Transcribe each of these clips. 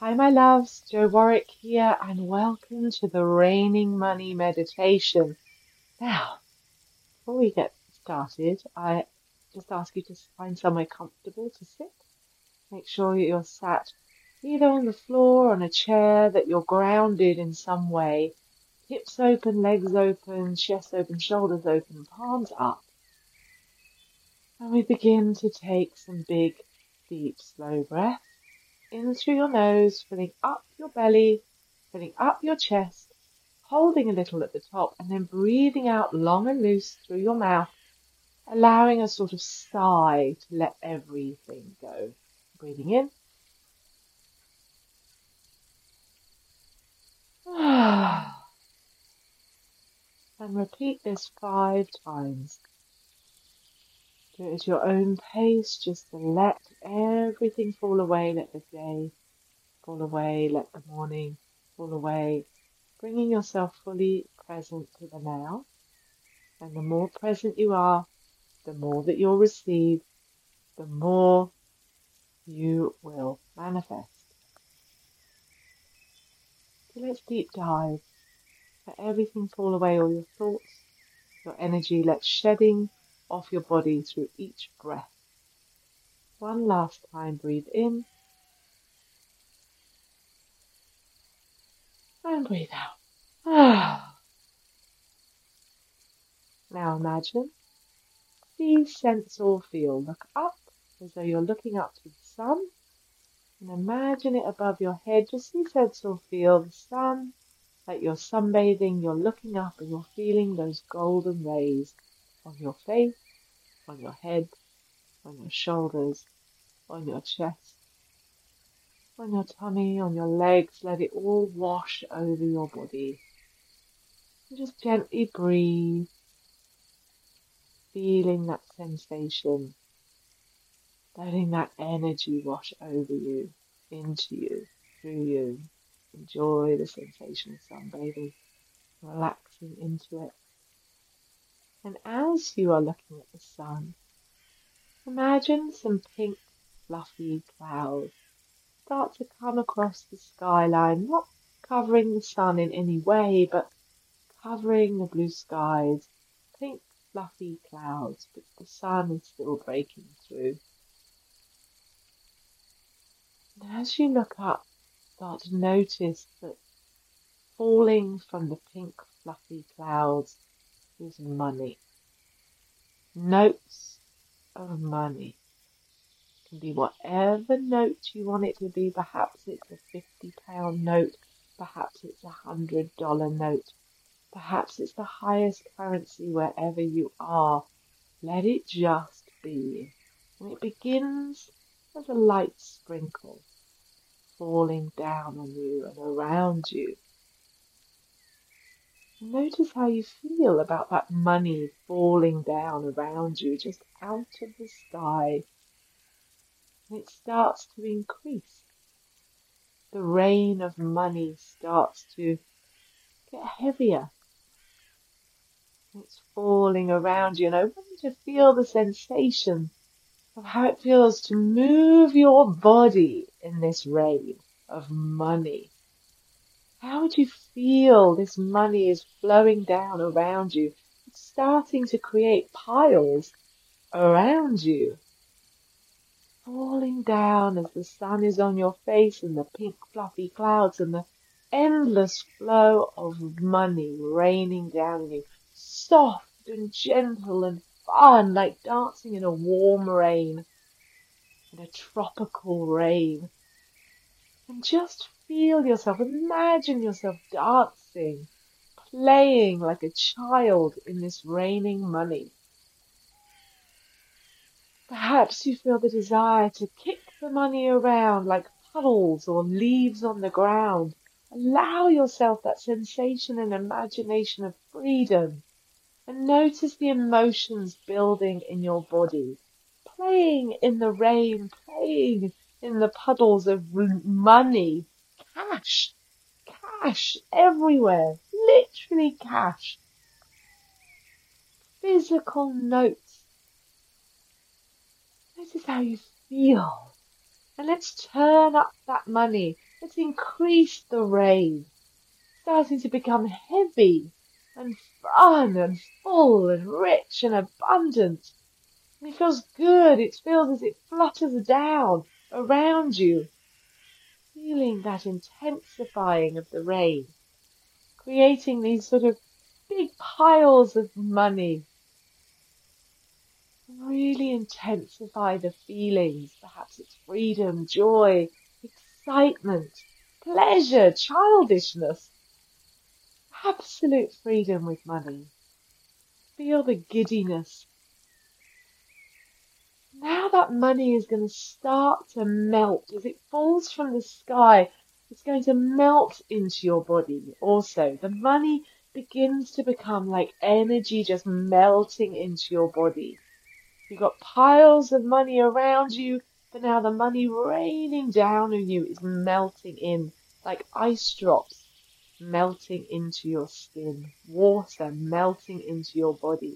Hi, my loves, Joe Warwick here, and welcome to the Raining Money Meditation. Now, before we get started, I just ask you to find somewhere comfortable to sit. Make sure that you're sat either on the floor, on a chair, that you're grounded in some way. Hips open, legs open, chest open, shoulders open, palms up. And we begin to take some big, deep, slow breaths. In through your nose, filling up your belly, filling up your chest, holding a little at the top, and then breathing out long and loose through your mouth, allowing a sort of sigh to let everything go. Breathing in. And repeat this 5 times. Do it at your own pace, just to let everything fall away, let the day fall away, let the morning fall away, bringing yourself fully present to the now. And the more present you are, the more that you'll receive, the more you will manifest. So let's deep dive. Let everything fall away, all your thoughts, your energy. Let's shedding off your body through each breath. One last time, breathe in and breathe out. Now imagine, see, sense or feel. Look up as though you're looking up to the sun. And imagine it above your head. Just see, sense or feel the sun. Like you're sunbathing, you're looking up and you're feeling those golden rays on your face, on your head, on your shoulders, on your chest, on your tummy, on your legs. Let it all wash over your body. And just gently breathe, feeling that sensation, letting that energy wash over you, into you, through you. Enjoy the sensation of sunbathing, relaxing into it. And as you are looking at the sun, imagine some pink, fluffy clouds start to come across the skyline, not covering the sun in any way, but covering the blue skies. Pink, fluffy clouds, but the sun is still breaking through. And as you look up, start to notice that falling from the pink, fluffy clouds is money. Notes of money. Can be whatever note you want it to be. Perhaps it's a £50 note, perhaps it's a $100 note, perhaps it's the highest currency wherever you are. Let it just be. And it begins as a light sprinkle falling down on you and around you. Notice how you feel about that money falling down around you, just out of the sky. And it starts to increase. The rain of money starts to get heavier. It's falling around you, and I want you to feel the sensation of how it feels to move your body in this rain of money. How would you feel this money is flowing down around you? It's starting to create piles around you, falling down as the sun is on your face and the pink fluffy clouds and the endless flow of money raining down on you, soft and gentle and fun, like dancing in a warm rain, in a tropical rain. And just feel yourself, imagine yourself dancing, playing like a child in this raining money. Perhaps you feel the desire to kick the money around like puddles or leaves on the ground. Allow yourself that sensation and imagination of freedom, and notice the emotions building in your body, playing in the rain, playing in the puddles of money, cash, cash everywhere, literally cash, physical notes. Notice how you feel. And let's turn up that money. Let's increase the rain, starting to become heavy and fun and full and rich and abundant. And it feels good. It feels as it flutters down around you, feeling that intensifying of the rain, creating these sort of big piles of money. Really intensify the feelings. Perhaps it's freedom, joy, excitement, pleasure, childishness, absolute freedom with money. Feel the giddiness. Now that money is going to start to melt as it falls from the sky. It's going to melt into your body also. The money begins to become like energy just melting into your body. You've got piles of money around you, but now the money raining down on you is melting in like ice drops melting into your skin, water melting into your body.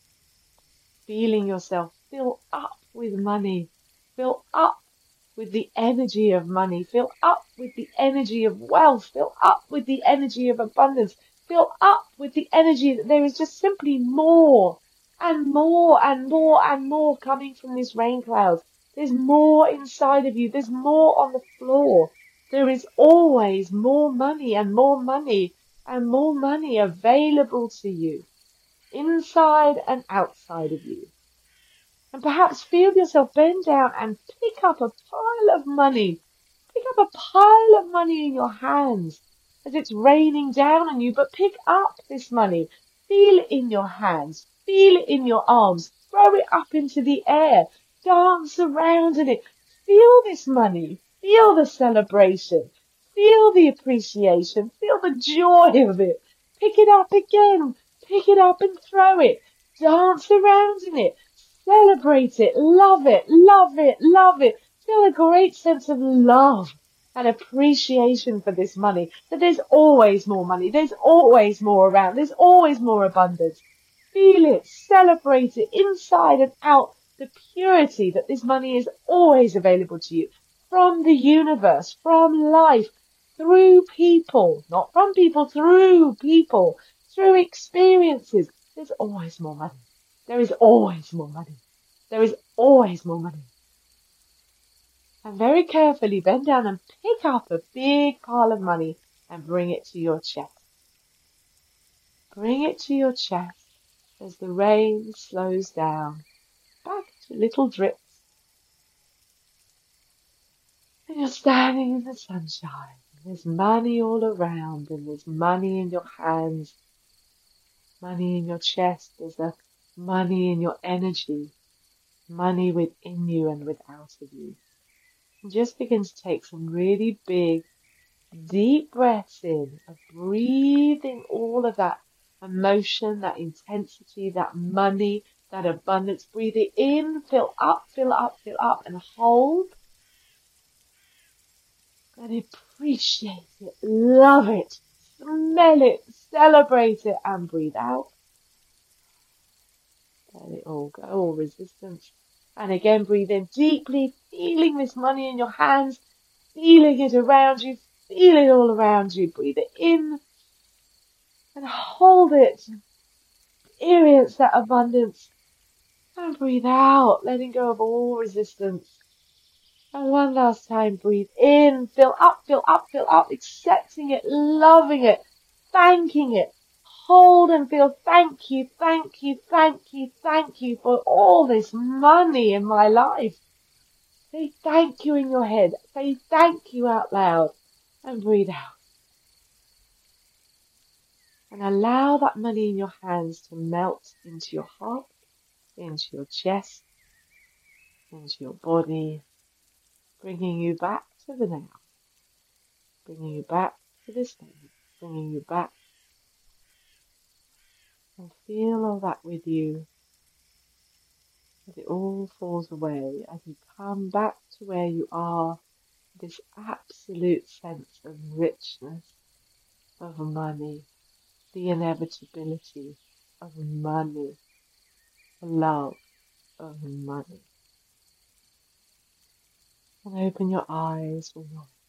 Feeling yourself fill up with money, fill up with the energy of money, fill up with the energy of wealth, fill up with the energy of abundance, fill up with the energy that there is just simply more and more and more and more coming from this rain cloud. There's more inside of you. There's more on the floor. There is always more money and more money and more money available to you, inside and outside of you. And perhaps feel yourself bend down and pick up a pile of money. Pick up a pile of money in your hands as it's raining down on you, but pick up this money. Feel it in your hands. Feel it in your arms. Throw it up into the air. Dance around in it. Feel this money. Feel the celebration. Feel the appreciation. Feel the joy of it. Pick it up again. Pick it up and throw it. Dance around in it. Celebrate it, love it, love it, love it. Feel a great sense of love and appreciation for this money. That there's always more money. There's always more around. There's always more abundance. Feel it, celebrate it inside and out. The purity that this money is always available to you from the universe, from life, through people, not from people, through experiences. There's always more money. There is always more money. There is always more money. And very carefully bend down and pick up a big pile of money and bring it to your chest. Bring it to your chest as the rain slows down, back to little drips. And you're standing in the sunshine. There's money all around and there's money in your hands, money in your chest. There's money in your energy. Money within you and without of you. And just begin to take some really big, deep breaths in of breathing all of that emotion, that intensity, that money, that abundance. Breathe it in, fill up, and hold. And appreciate it, love it, smell it, celebrate it, and breathe out. Let it all go, all resistance. And again, breathe in deeply, feeling this money in your hands, feeling it around you, feel it all around you. Breathe it in and hold it. Experience that abundance. And breathe out, letting go of all resistance. And one last time, breathe in, fill up, accepting it, loving it, thanking it. Hold and feel thank you for all this money in my life. Say thank you in your head. Say thank you out loud and breathe out. And allow that money in your hands to melt into your heart, into your chest, into your body, bringing you back to the now, bringing you back to this moment, bringing you back. And feel all that with you as it all falls away, as you come back to where you are, this absolute sense of richness, of money, the inevitability of money, the love of money. And open your eyes when you're